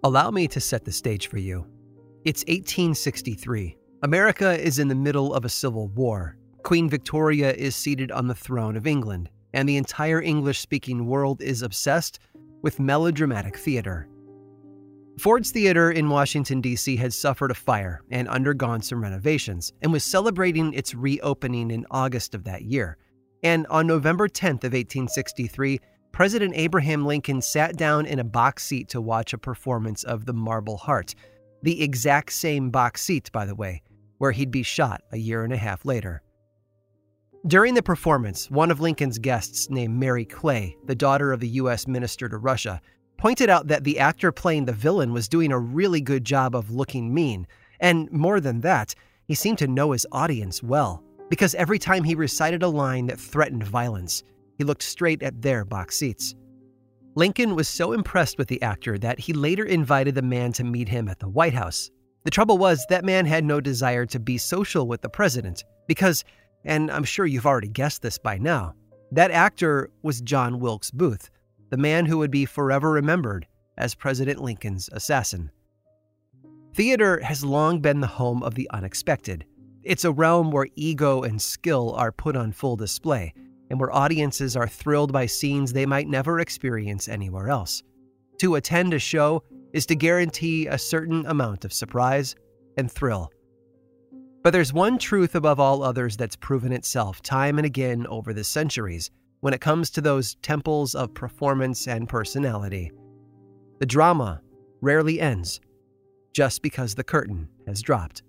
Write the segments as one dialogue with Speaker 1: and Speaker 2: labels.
Speaker 1: Allow me to set the stage for you. It's 1863. America is in the middle of a civil war. Queen Victoria is seated on the throne of England, and the entire English-speaking world is obsessed with melodramatic theater. Ford's Theater in Washington, D.C. had suffered a fire and undergone some renovations, and was celebrating its reopening in August of that year. And on November 10th of 1863, President Abraham Lincoln sat down in a box seat to watch a performance of The Marble Heart, the exact same box seat, by the way, where he'd be shot a year and a half later. During the performance, one of Lincoln's guests named Mary Clay, the daughter of the U.S. Minister to Russia, pointed out that the actor playing the villain was doing a really good job of looking mean, and more than that, he seemed to know his audience well, because every time he recited a line that threatened violence, he looked straight at their box seats. Lincoln was so impressed with the actor that he later invited the man to meet him at the White House. The trouble was, that man had no desire to be social with the president, because, and I'm sure you've already guessed this by now, that actor was John Wilkes Booth, the man who would be forever remembered as President Lincoln's assassin. Theater has long been the home of the unexpected. It's a realm where ego and skill are put on full display, and where audiences are thrilled by scenes they might never experience anywhere else. To attend a show is to guarantee a certain amount of surprise and thrill. But there's one truth above all others that's proven itself time and again over the centuries when it comes to those temples of performance and personality. The drama rarely ends just because the curtain has dropped.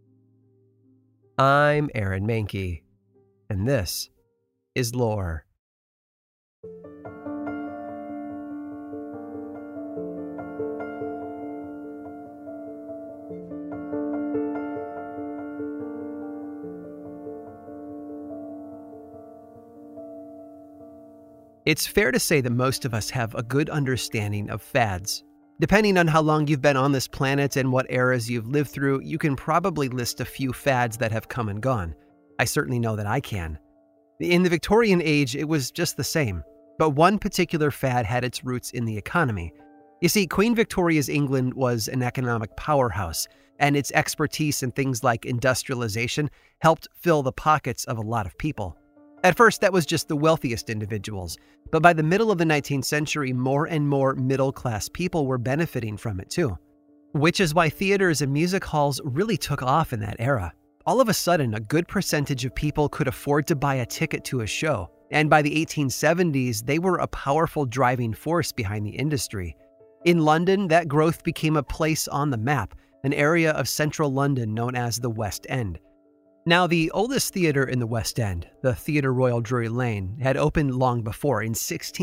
Speaker 1: I'm Aaron Mahnke, and this is Lore. It's fair to say that most of us have a good understanding of fads. Depending on how long you've been on this planet and what eras you've lived through, you can probably list a few fads that have come and gone. I certainly know that I can. In the Victorian age, it was just the same, but one particular fad had its roots in the economy. You see, Queen Victoria's England was an economic powerhouse, and its expertise in things like industrialization helped fill the pockets of a lot of people. At first, that was just the wealthiest individuals, but by the middle of the 19th century, more and more middle-class people were benefiting from it too. Which is why theaters and music halls really took off in that era. All of a sudden, a good percentage of people could afford to buy a ticket to a show, and by the 1870s, they were a powerful driving force behind the industry. In London, that growth became a place on the map, an area of central London known as the West End. Now, the oldest theater in the West End, the Theatre Royal Drury Lane, had opened long before, in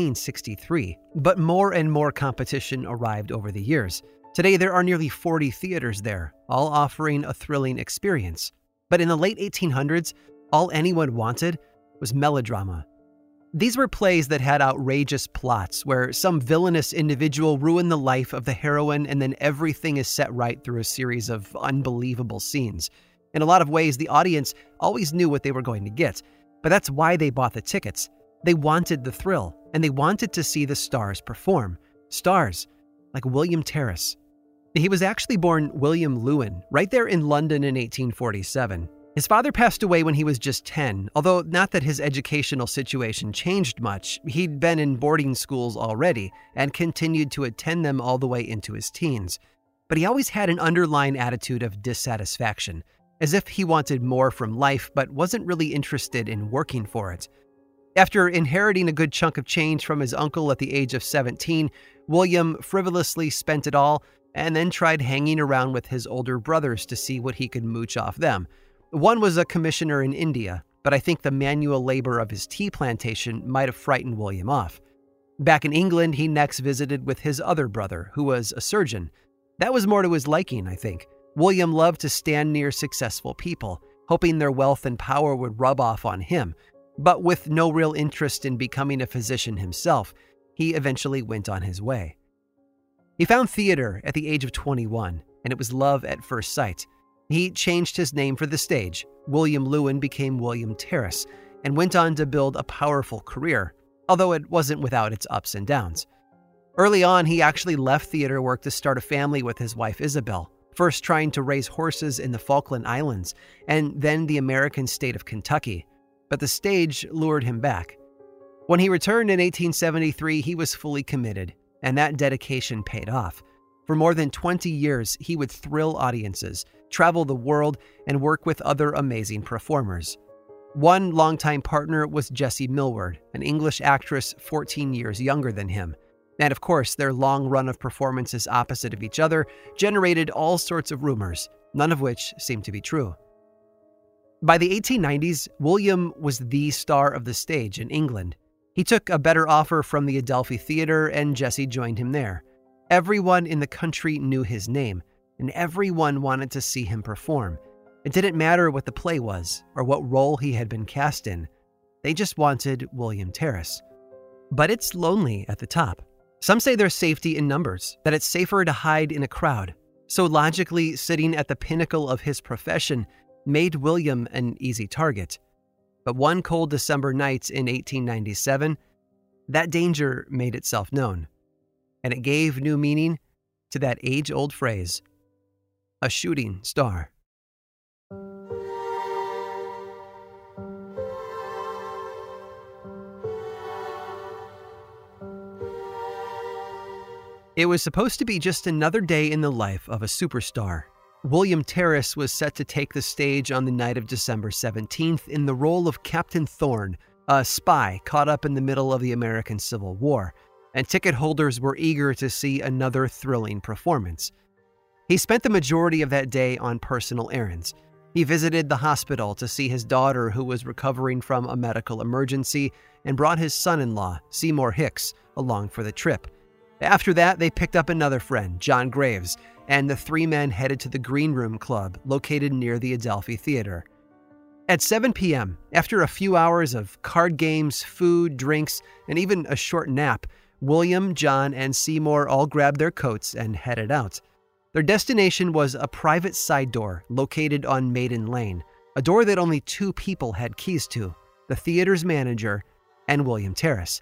Speaker 1: 1663, but more and more competition arrived over the years. Today, there are nearly 40 theaters there, all offering a thrilling experience. But in the late 1800s, all anyone wanted was melodrama. These were plays that had outrageous plots, where some villainous individual ruined the life of the heroine and then everything is set right through a series of unbelievable scenes. In a lot of ways, the audience always knew what they were going to get, but that's why they bought the tickets. They wanted the thrill, and they wanted to see the stars perform. Stars like William Terrace. He was actually born William Lewin, right there in London in 1847. His father passed away when he was just 10, although not that his educational situation changed much. He'd been in boarding schools already and continued to attend them all the way into his teens. But he always had an underlying attitude of dissatisfaction, as if he wanted more from life but wasn't really interested in working for it. After inheriting a good chunk of change from his uncle at the age of 17, William frivolously spent it all and then tried hanging around with his older brothers to see what he could mooch off them. One was a commissioner in India, but I think the manual labor of his tea plantation might have frightened William off. Back in England, he next visited with his other brother, who was a surgeon. That was more to his liking, I think. William loved to stand near successful people, hoping their wealth and power would rub off on him. But with no real interest in becoming a physician himself, he eventually went on his way. He found theater at the age of 21, and it was love at first sight. He changed his name for the stage. William Lewin became William Terrace, and went on to build a powerful career, although it wasn't without its ups and downs. Early on, he actually left theater work to start a family with his wife Isabel, first trying to raise horses in the Falkland Islands and then the American state of Kentucky. But the stage lured him back. When he returned in 1873, he was fully committed, and that dedication paid off. For more than 20 years, he would thrill audiences, travel the world, and work with other amazing performers. One longtime partner was Jessie Millward, an English actress 14 years younger than him. And of course, their long run of performances opposite of each other generated all sorts of rumors, none of which seemed to be true. By the 1890s, William was the star of the stage in England. He took a better offer from the Adelphi Theatre, and Jessie joined him there. Everyone in the country knew his name, and everyone wanted to see him perform. It didn't matter what the play was or what role he had been cast in. They just wanted William Terrace. But it's lonely at the top. Some say there's safety in numbers, that it's safer to hide in a crowd. So logically, sitting at the pinnacle of his profession made William an easy target. But one cold December night in 1897, that danger made itself known. And it gave new meaning to that age-old phrase, a shooting star. It was supposed to be just another day in the life of a superstar. William Terrace was set to take the stage on the night of December 17th in the role of Captain Thorne, a spy caught up in the middle of the American Civil War, and ticket holders were eager to see another thrilling performance. He spent the majority of that day on personal errands. He visited the hospital to see his daughter, who was recovering from a medical emergency, and brought his son-in-law, Seymour Hicks, along for the trip. After that, they picked up another friend, John Graves, and the three men headed to the Green Room Club, located near the Adelphi Theatre. At 7 p.m., after a few hours of card games, food, drinks, and even a short nap, William, John, and Seymour all grabbed their coats and headed out. Their destination was a private side door located on Maiden Lane, a door that only two people had keys to, the theater's manager and William Terrace.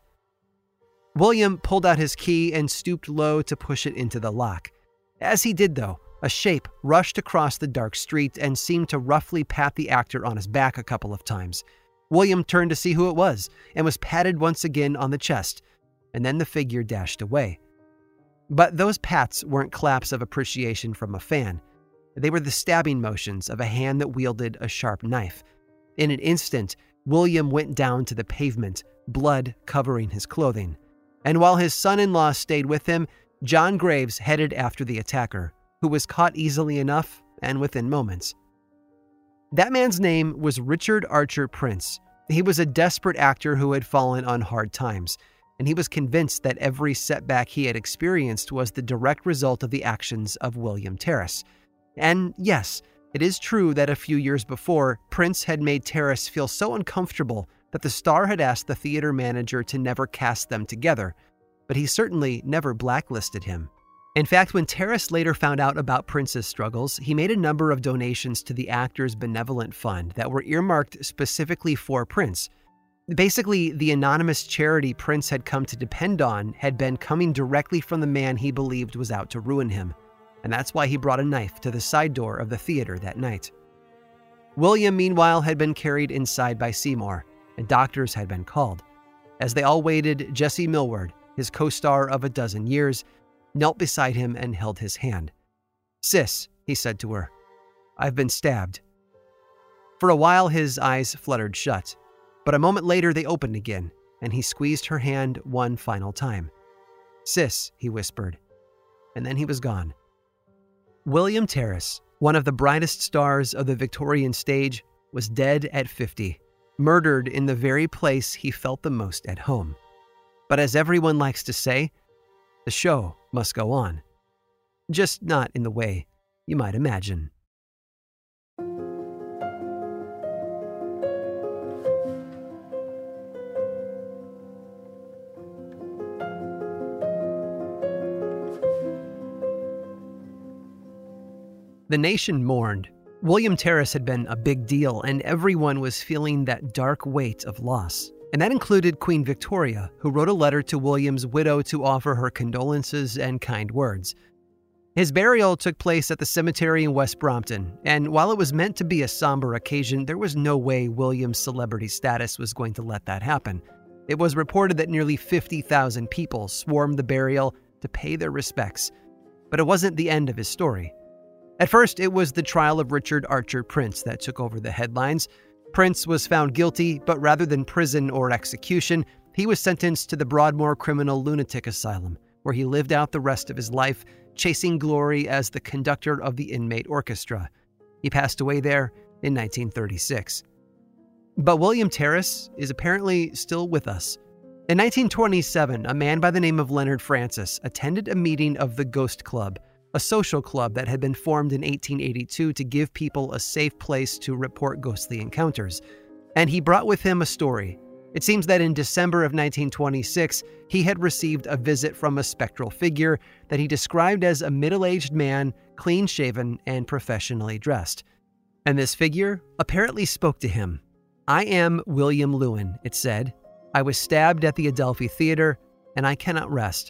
Speaker 1: William pulled out his key and stooped low to push it into the lock. As he did, though, a shape rushed across the dark street and seemed to roughly pat the actor on his back a couple of times. William turned to see who it was and was patted once again on the chest, and then the figure dashed away. But those pats weren't claps of appreciation from a fan. They were the stabbing motions of a hand that wielded a sharp knife. In an instant, William went down to the pavement, blood covering his clothing. And while his son-in-law stayed with him, John Graves headed after the attacker, who was caught easily enough and within moments. That man's name was Richard Archer Prince. He was a desperate actor who had fallen on hard times, and he was convinced that every setback he had experienced was the direct result of the actions of William Terrace. And yes, it is true that a few years before, Prince had made Terrace feel so uncomfortable that the star had asked the theater manager to never cast them together, but he certainly never blacklisted him. In fact, when Terrace later found out about Prince's struggles, he made a number of donations to the Actors Benevolent Fund that were earmarked specifically for Prince. Basically, the anonymous charity Prince had come to depend on had been coming directly from the man he believed was out to ruin him, and that's why he brought a knife to the side door of the theater that night. William, meanwhile, had been carried inside by Seymour, and doctors had been called. As they all waited, Jessie Millward, his co-star of a dozen years, knelt beside him and held his hand. "Sis," he said to her, "I've been stabbed." For a while, his eyes fluttered shut, but a moment later they opened again, and he squeezed her hand one final time. "Sis," he whispered, and then he was gone. William Terrace, one of the brightest stars of the Victorian stage, was dead at 50. Murdered in the very place he felt the most at home. But as everyone likes to say, the show must go on. Just not in the way you might imagine. The nation mourned. William Terrace had been a big deal, and everyone was feeling that dark weight of loss. And that included Queen Victoria, who wrote a letter to William's widow to offer her condolences and kind words. His burial took place at the cemetery in West Brompton, and while it was meant to be a somber occasion, there was no way William's celebrity status was going to let that happen. It was reported that nearly 50,000 people swarmed the burial to pay their respects. But it wasn't the end of his story. At first, it was the trial of Richard Archer Prince that took over the headlines. Prince was found guilty, but rather than prison or execution, he was sentenced to the Broadmoor Criminal Lunatic Asylum, where he lived out the rest of his life, chasing glory as the conductor of the inmate orchestra. He passed away there in 1936. But William Terrace is apparently still with us. In 1927, a man by the name of Leonard Francis attended a meeting of the Ghost Club, a social club that had been formed in 1882 to give people a safe place to report ghostly encounters. And he brought with him a story. It seems that in December of 1926, he had received a visit from a spectral figure that he described as a middle-aged man, clean-shaven and professionally dressed. And this figure apparently spoke to him. "I am William Lewin," it said. "I was stabbed at the Adelphi Theater, and I cannot rest."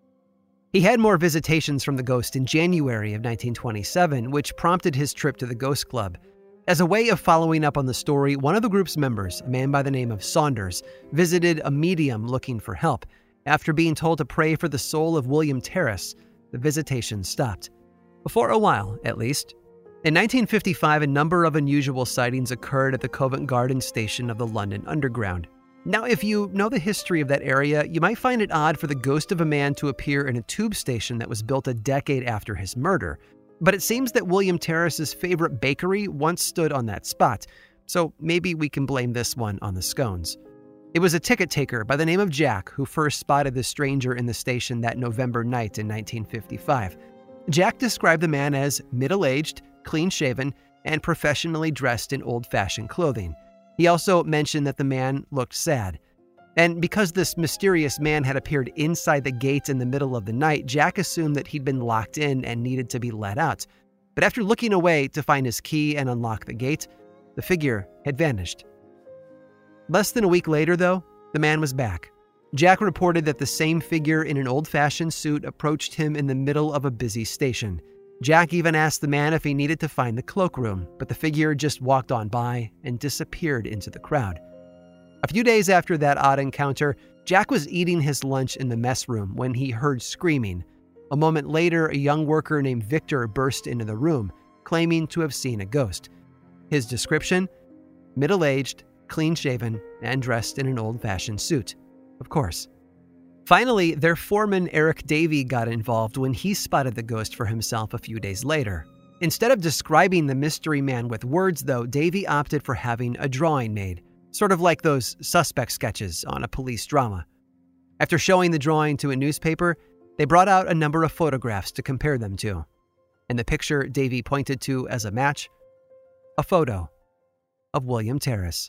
Speaker 1: He had more visitations from the ghost in January of 1927, which prompted his trip to the Ghost Club. As a way of following up on the story, one of the group's members, a man by the name of Saunders, visited a medium looking for help. After being told to pray for the soul of William Terrace, the visitation stopped. For a while, at least. In 1955, a number of unusual sightings occurred at the Covent Garden station of the London Underground. Now, if you know the history of that area, you might find it odd for the ghost of a man to appear in a tube station that was built a decade after his murder. But it seems that William Terrace's favorite bakery once stood on that spot, so maybe we can blame this one on the scones. It was a ticket taker by the name of Jack who first spotted the stranger in the station that November night in 1955. Jack described the man as middle-aged, clean-shaven, and professionally dressed in old-fashioned clothing. He also mentioned that the man looked sad. And because this mysterious man had appeared inside the gate in the middle of the night, Jack assumed that he'd been locked in and needed to be let out. But after looking away to find his key and unlock the gate, the figure had vanished. Less than a week later, though, the man was back. Jack reported that the same figure in an old-fashioned suit approached him in the middle of a busy station. Jack even asked the man if he needed to find the cloakroom, but the figure just walked on by and disappeared into the crowd. A few days after that odd encounter, Jack was eating his lunch in the mess room when he heard screaming. A moment later, a young worker named Victor burst into the room, claiming to have seen a ghost. His description? Middle-aged, clean-shaven, and dressed in an old-fashioned suit. Of course. Finally, their foreman Eric Davey got involved when he spotted the ghost for himself a few days later. Instead of describing the mystery man with words, though, Davey opted for having a drawing made, sort of like those suspect sketches on a police drama. After showing the drawing to a newspaper, they brought out a number of photographs to compare them to. And the picture Davey pointed to as a match, a photo of William Terrace.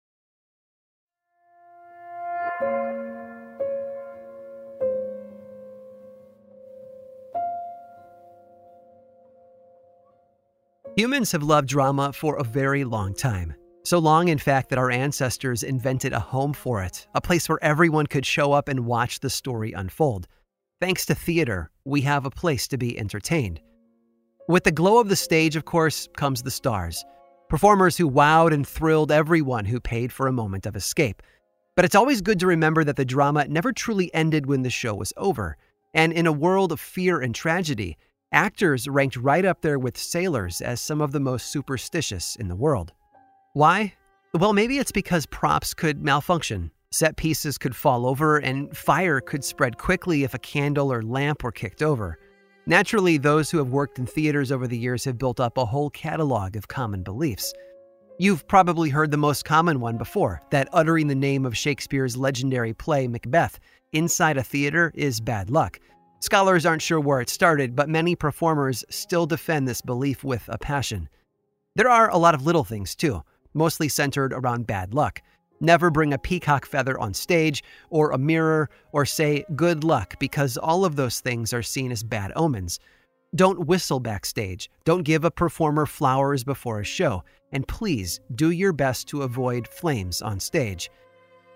Speaker 1: Humans have loved drama for a very long time. So long, in fact, that our ancestors invented a home for it, a place where everyone could show up and watch the story unfold. Thanks to theater, we have a place to be entertained. With the glow of the stage, of course, comes the stars. Performers who wowed and thrilled everyone who paid for a moment of escape. But it's always good to remember that the drama never truly ended when the show was over. And in a world of fear and tragedy, actors ranked right up there with sailors as some of the most superstitious in the world. Why? Well, maybe it's because props could malfunction, set pieces could fall over, and fire could spread quickly if a candle or lamp were kicked over. Naturally, those who have worked in theaters over the years have built up a whole catalog of common beliefs. You've probably heard the most common one before, that uttering the name of Shakespeare's legendary play Macbeth inside a theater is bad luck. Scholars aren't sure where it started, but many performers still defend this belief with a passion. There are a lot of little things, too, mostly centered around bad luck. Never bring a peacock feather on stage, or a mirror, or say good luck, because all of those things are seen as bad omens. Don't whistle backstage. Don't give a performer flowers before a show. And please do your best to avoid flames on stage.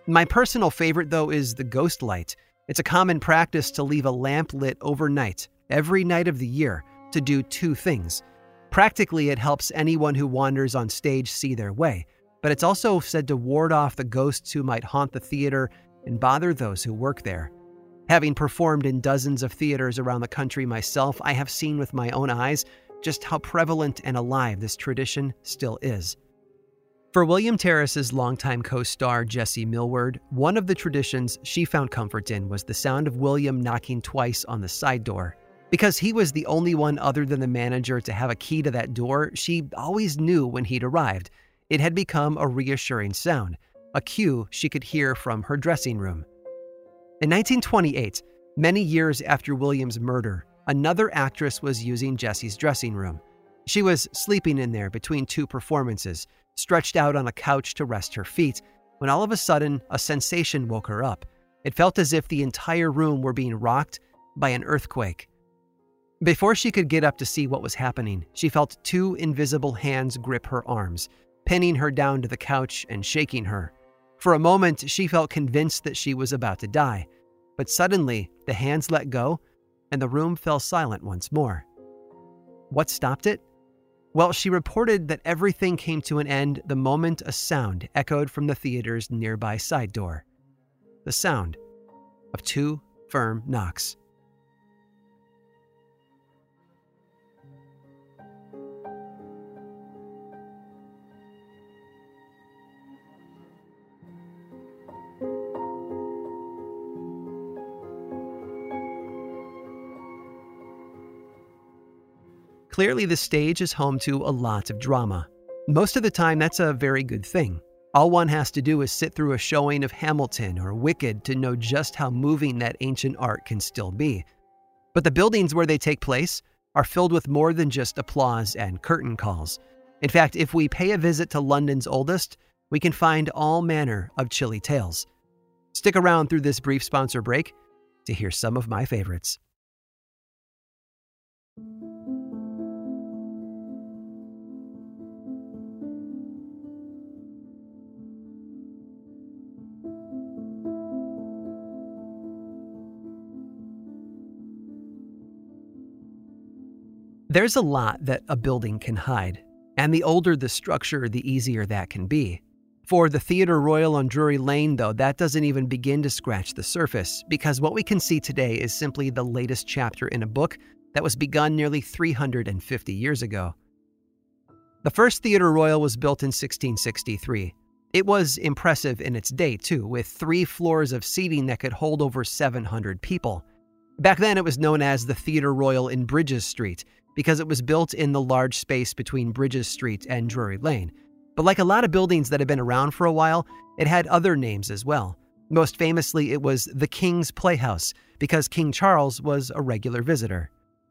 Speaker 1: My personal favorite, though, is the ghost light. It's a common practice to leave a lamp lit overnight, every night of the year, to do two things. Practically, it helps anyone who wanders on stage see their way, but it's also said to ward off the ghosts who might haunt the theater and bother those who work there. Having performed in dozens of theaters around the country myself, I have seen with my own eyes just how prevalent and alive this tradition still is. For William Terrace's longtime co-star Jessie Millward, one of the traditions she found comfort in was the sound of William knocking twice on the side door. Because he was the only one other than the manager to have a key to that door, she always knew when he'd arrived. It had become a reassuring sound, a cue she could hear from her dressing room. In 1928, many years after William's murder, another actress was using Jessie's dressing room. She was sleeping in there between two performances, stretched out on a couch to rest her feet, when all of a sudden, a sensation woke her up. It felt as if the entire room were being rocked by an earthquake. Before she could get up to see what was happening, she felt two invisible hands grip her arms, pinning her down to the couch and shaking her. For a moment, she felt convinced that she was about to die, but suddenly, the hands let go, and the room fell silent once more. What stopped it? Well, she reported that everything came to an end the moment a sound echoed from the theater's nearby side door. The sound of two firm knocks. Clearly, the stage is home to a lot of drama. Most of the time, that's a very good thing. All one has to do is sit through a showing of Hamilton or Wicked to know just how moving that ancient art can still be. But the buildings where they take place are filled with more than just applause and curtain calls. In fact, if we pay a visit to London's oldest, we can find all manner of chilly tales. Stick around through this brief sponsor break to hear some of my favorites. There's a lot that a building can hide, and the older the structure, the easier that can be. For the Theatre Royal on Drury Lane, though, that doesn't even begin to scratch the surface, because what we can see today is simply the latest chapter in a book that was begun nearly 350 years ago. The first Theatre Royal was built in 1663. It was impressive in its day, too, with 3 floors of seating that could hold over 700 people. Back then, it was known as the Theatre Royal in Bridges Street, because it was built in the large space between Bridges Street and Drury Lane. But like a lot of buildings that had been around for a while, it had other names as well. Most famously, it was the King's Playhouse, because King Charles was a regular visitor.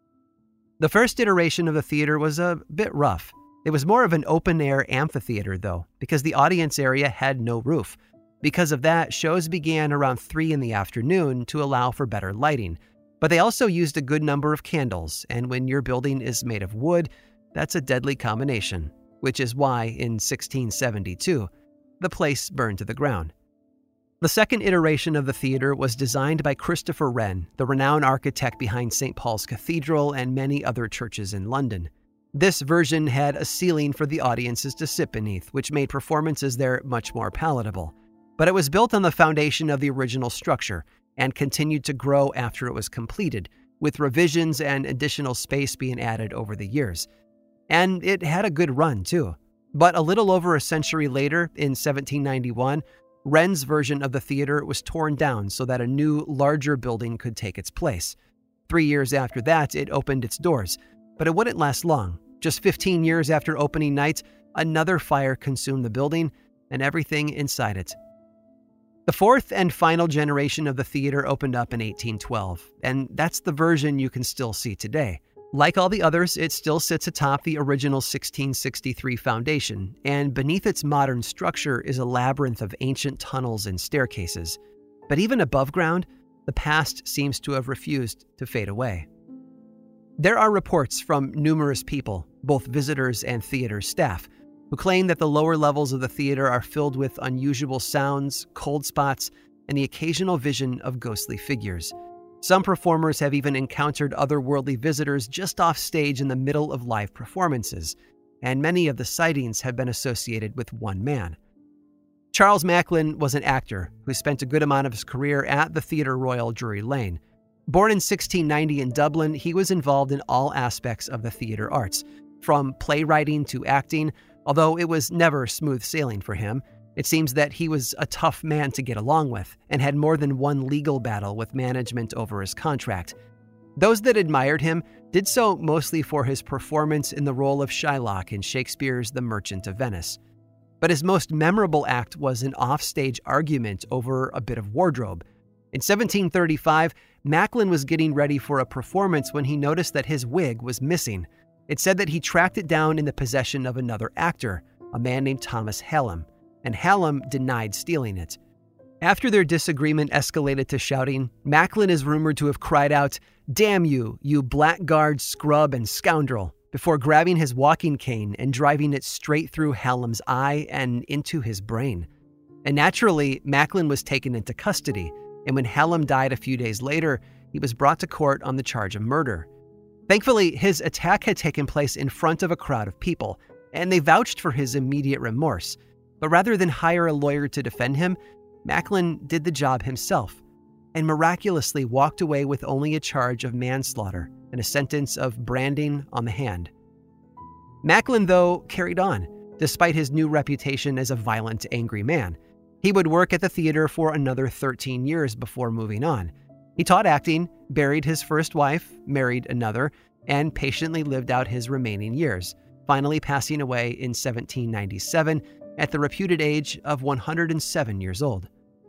Speaker 1: The first iteration of the theater was a bit rough. It was more of an open-air amphitheater, though, because the audience area had no roof. Because of that, shows began around 3 in the afternoon to allow for better lighting. But they also used a good number of candles, and when your building is made of wood, that's a deadly combination, which is why, in 1672, the place burned to the ground. The second iteration of the theater was designed by Christopher Wren, the renowned architect behind St. Paul's Cathedral and many other churches in London. This version had a ceiling for the audiences to sit beneath, which made performances there much more palatable. But it was built on the foundation of the original structure, and continued to grow after it was completed, with revisions and additional space being added over the years. And it had a good run, too. But a little over a century later, in 1791, Wren's version of the theater was torn down so that a new, larger building could take its place. 3 years after that, it opened its doors. But it wouldn't last long. Just 15 years after opening night, another fire consumed the building and everything inside it. The fourth and final generation of the theater opened up in 1812, and that's the version you can still see today. Like all the others, it still sits atop the original 1663 foundation, and beneath its modern structure is a labyrinth of ancient tunnels and staircases. But even above ground, the past seems to have refused to fade away. There are reports from numerous people, both visitors and theater staff, who claim that the lower levels of the theater are filled with unusual sounds, cold spots, and the occasional vision of ghostly figures. Some performers have even encountered otherworldly visitors just off stage in the middle of live performances, and many of the sightings have been associated with one man. Charles Macklin was an actor who spent a good amount of his career at the Theatre Royal Drury Lane. Born in 1690 in Dublin, he was involved in all aspects of the theater arts, from playwriting to acting, although it was never smooth sailing for him. It seems that he was a tough man to get along with and had more than one legal battle with management over his contract. Those that admired him did so mostly for his performance in the role of Shylock in Shakespeare's The Merchant of Venice. But his most memorable act was an offstage argument over a bit of wardrobe. In 1735, Macklin was getting ready for a performance when he noticed that his wig was missing. It said that he tracked it down in the possession of another actor, a man named Thomas Hallam, and Hallam denied stealing it. After their disagreement escalated to shouting, Macklin is rumored to have cried out, "Damn you, you blackguard, scrub, and scoundrel," before grabbing his walking cane and driving it straight through Hallam's eye and into his brain. And naturally, Macklin was taken into custody, and when Hallam died a few days later, he was brought to court on the charge of murder. Thankfully, his attack had taken place in front of a crowd of people, and they vouched for his immediate remorse. But rather than hire a lawyer to defend him, Macklin did the job himself and miraculously walked away with only a charge of manslaughter and a sentence of branding on the hand. Macklin, though, carried on, despite his new reputation as a violent, angry man. He would work at the theater for another 13 years before moving on. He taught acting, buried his first wife, married another, and patiently lived out his remaining years, finally passing away in 1797 at the reputed age of 107 years old.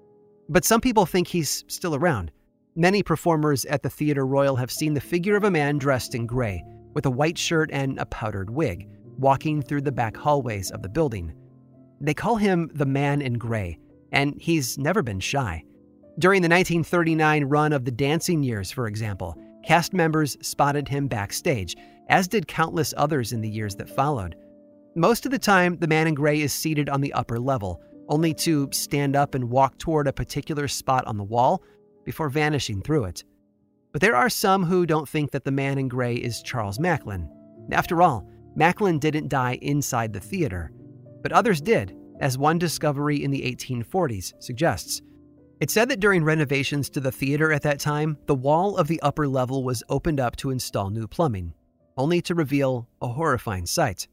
Speaker 1: But some people think he's still around. Many performers at the Theatre Royal have seen the figure of a man dressed in gray, with a white shirt and a powdered wig, walking through the back hallways of the building. They call him the Man in Gray, and he's never been shy. During the 1939 run of the Dancing Years, for example, cast members spotted him backstage, as did countless others in the years that followed. Most of the time, the Man in Gray is seated on the upper level, only to stand up and walk toward a particular spot on the wall before vanishing through it. But there are some who don't think that the Man in Gray is Charles Macklin. After all, Macklin didn't die inside the theater, but others did, as one discovery in the 1840s suggests. It said that during renovations to the theater at that time, the wall of the upper level was opened up to install new plumbing, only to reveal a horrifying sight.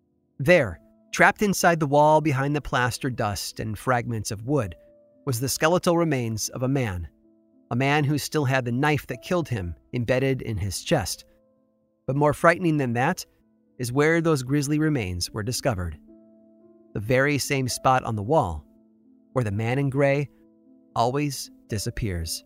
Speaker 1: There, trapped inside the wall behind the plaster dust and fragments of wood, was the skeletal remains of a man who still had the knife that killed him embedded in his chest. But more frightening than that is where those grisly remains were discovered. The very same spot on the wall where the Man in Gray always disappears.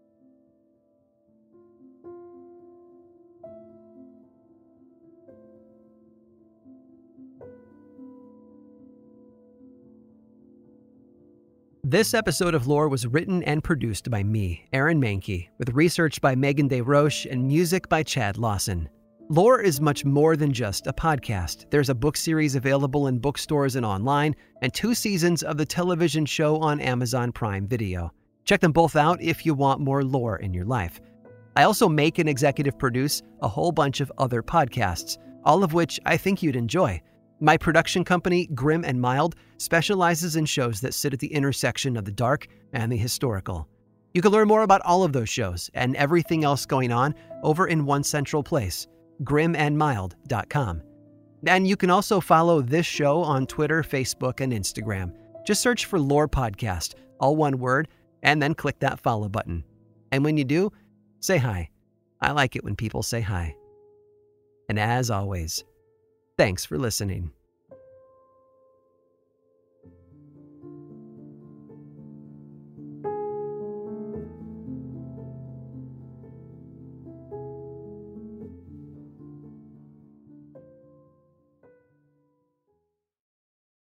Speaker 1: This episode of Lore was written and produced by me, Aaron Mahnke, with research by Megan DeRoche and music by Chad Lawson. Lore is much more than just a podcast. There's a book series available in bookstores and online, and 2 seasons of the television show on Amazon Prime Video. Check them both out if you want more lore in your life. I also make and executive produce a whole bunch of other podcasts, all of which I think you'd enjoy. My production company, Grim and Mild, specializes in shows that sit at the intersection of the dark and the historical. You can learn more about all of those shows and everything else going on over in one central place, grimandmild.com. And you can also follow this show on Twitter, Facebook, and Instagram. Just search for Lore Podcast, all one word, and then click that follow button. And when you do, say hi. I like it when people say hi. And as always, thanks for listening.